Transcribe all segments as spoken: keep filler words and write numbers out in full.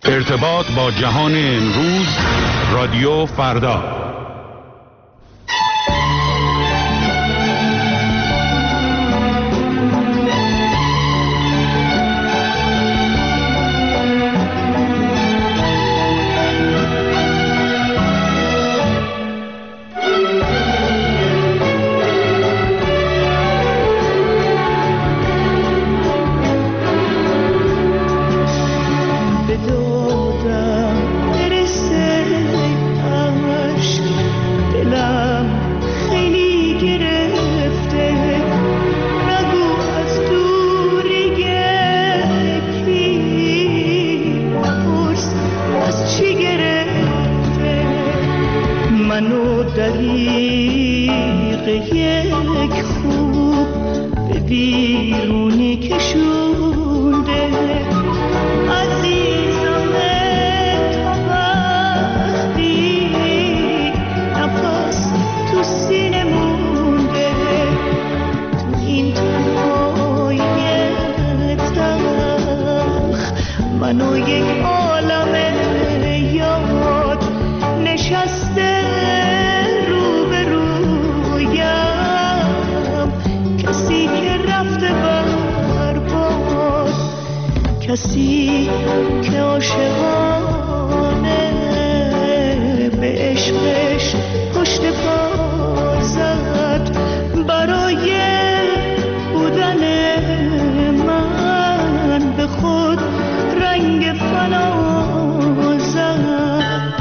ارتباط با جهان امروز، رادیو فردا. کسی که عاشقانه به عشقش پشت پا زد، برای بودن من به خود رنگ فنا زد.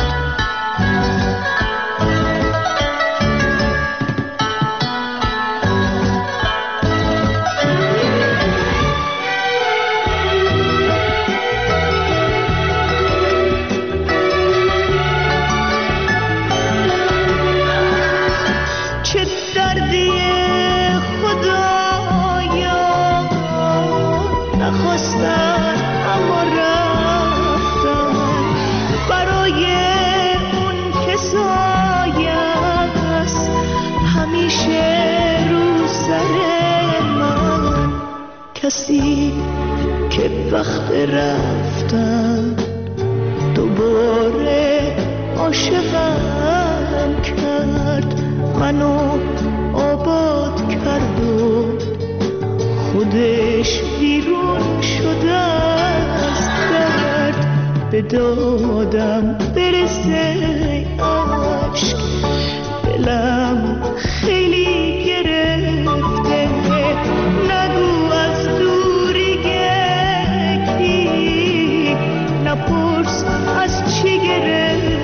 کسی که وقت رفتن دوباره عاشقم کرد، منو آباد کرد و خودش بیرون شده از درد. به دادم برسه عشق، دلم خیلی گرفته، نگو از دوری گکی، نپرس از چی گرفته.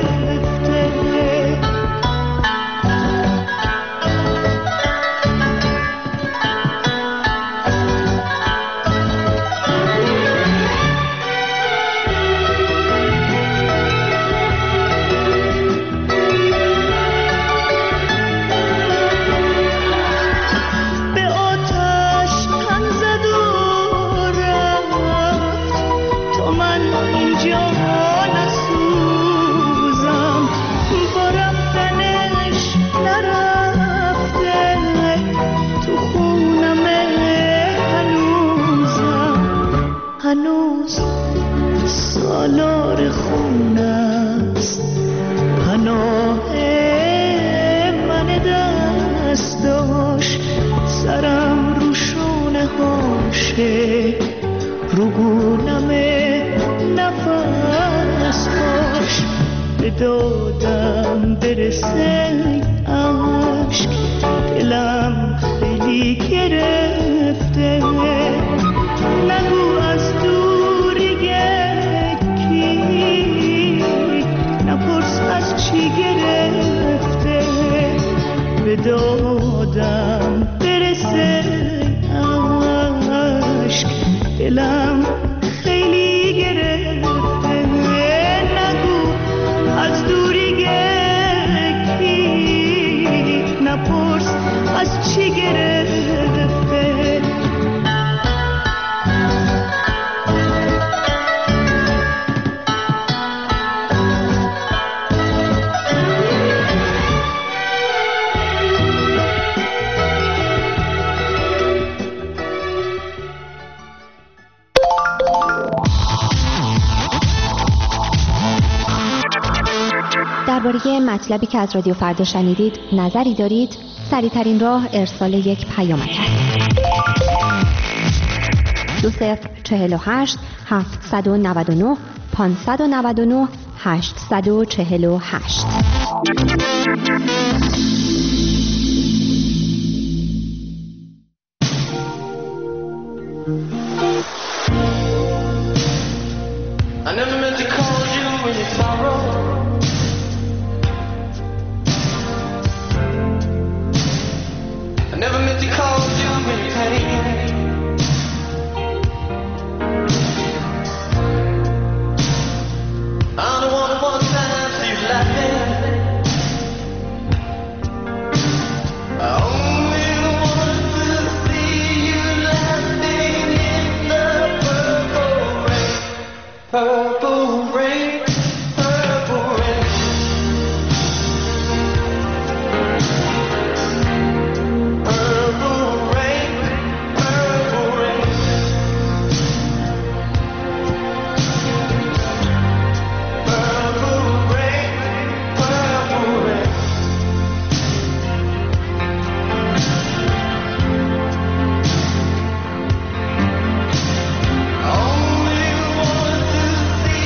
هنوز سالار خون است پناه من دست داشت، سرم رو شونه هاشه، رو گونم نفس کاش. به دادم برسه عشق، دلم خیلی گرفته، نگو از دوری یکی، نپرس از چی گرفته. به دادم برسه عشق، دلم خیلی گرفته، نگو از دوری یکی، درباره مطلبی که از رادیو فردا شنیدید نظری دارید؟ سریع‌ترین راه ارسال یک پیامک است. دو صفر چهل و هشت هفتصد و نود و نه پانصد و نود و نه هشتصد و چهل و هشت. I never meant to call you when you sorrow. I never meant to call you when you pain. I don't wanna one time see you laughing. I only want to see you laughing in the purple rain. Purple rain, purple rain. Purple rain, purple rain. Purple rain, purple rain. Only want to see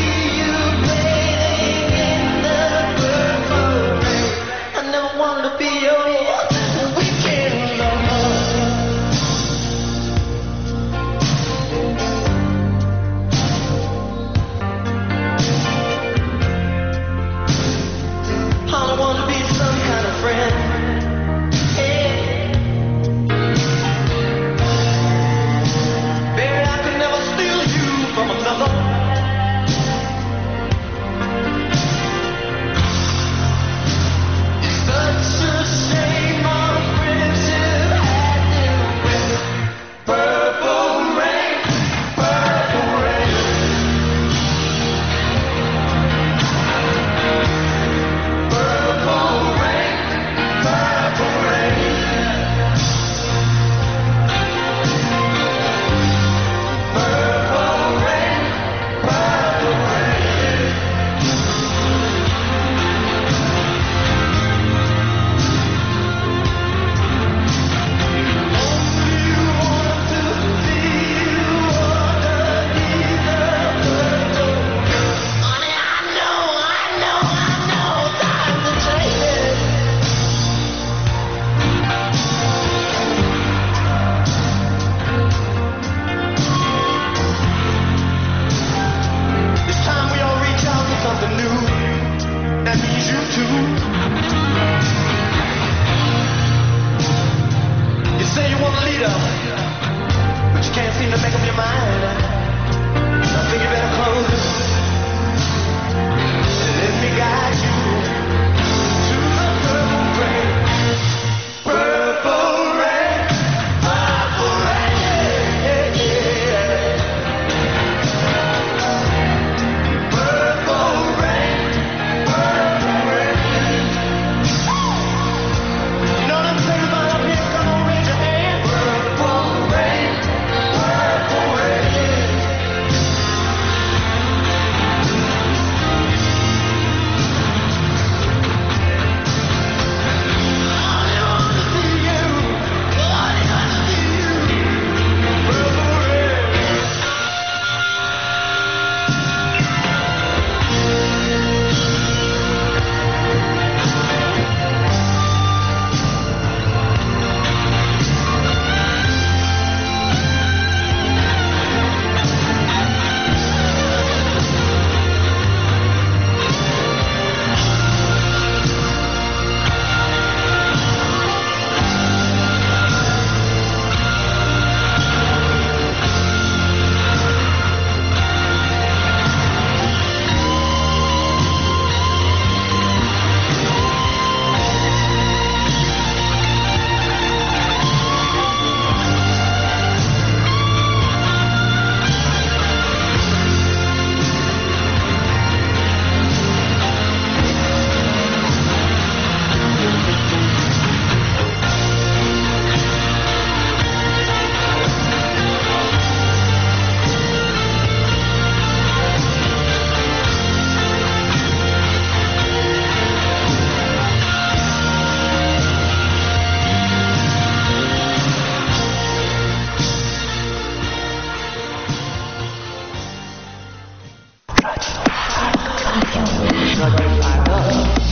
رادیو فردا.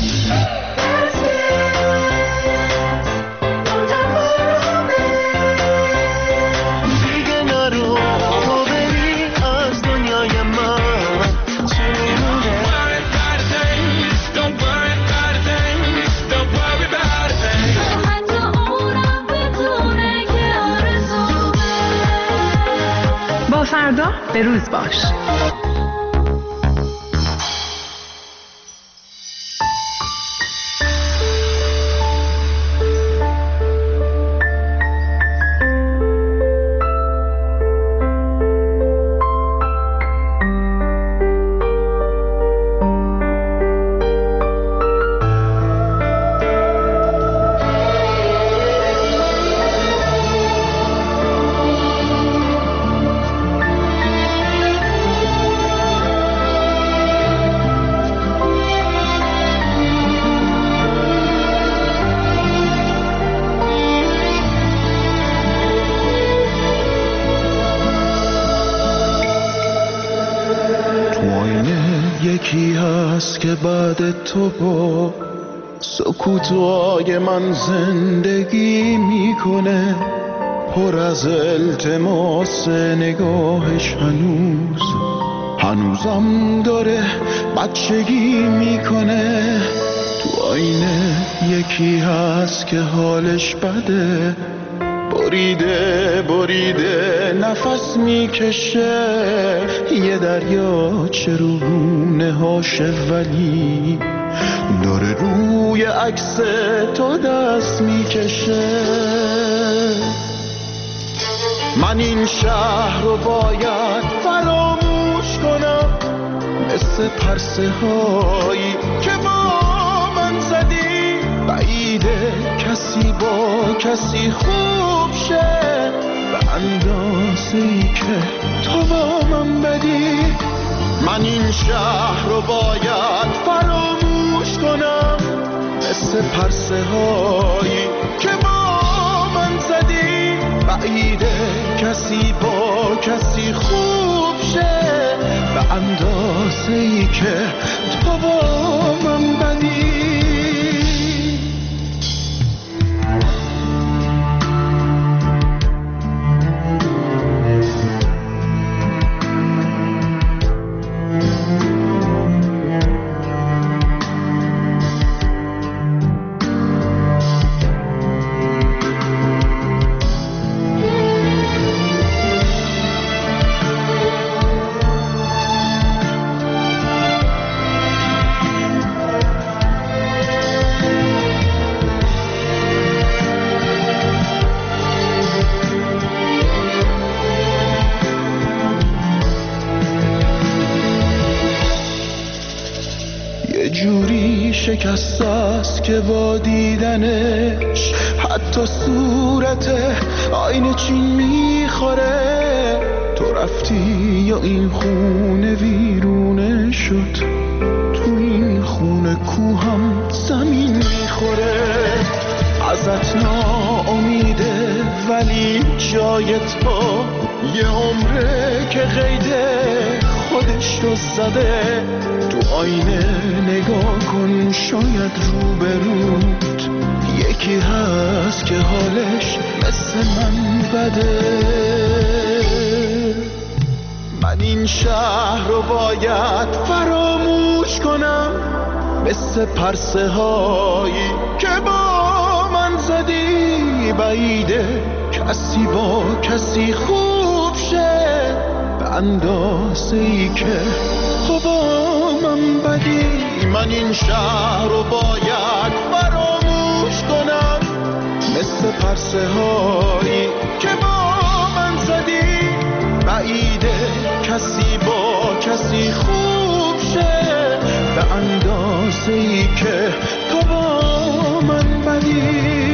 دیگه نرو تو بری از دنیای من چی میمونه. با فردا به روز باش. یکی هست که بعد تو با سکوتای من زندگی میکنه، پر از التماس نگاهش هنوز هنوزم داره بچگی میکنه. تو آینه یکی هست که حالش بده، بریده بریده نفس میکشه، یه دریاچه رو رونه هاشه ولی داره روی عکس تو دست میکشه. من این شهر رو باید فراموش کنم، مثل پرسه هایی که با من زدی، بعیده کسی با کسی خوب شه به اندازه ای که تو با من بدی. من این شهر رو باید فراموش کنم، مثل پرسه هایی که با من زدی، بعیده کسی با کسی خوب شه به اندازه ای که تو با من بدی. شکست است که با دیدنش حتی صورت آینه چین میخوره. تو رفتی یا این خونه ویرونه شد، تو این خونه کوهم زمین میخوره. ازت ناامیده ولی جای تو یه عمره که قیده خودش رو زده. تو آینه نگاه کن، شاید روبروت یکی هست که حالش مثل من بده. من این شهر رو باید فراموش کنم، مثل پرسه هایی که با من زدی، بعیده کسی با کسی خوب شه به اندازه ای که تو با من بدی. من این شهر رو باید فراموش کنم، مثل پرسه هایی که با من زدی، بعیده کسی با کسی خوب شه به اندازه ای که تو با من بدی.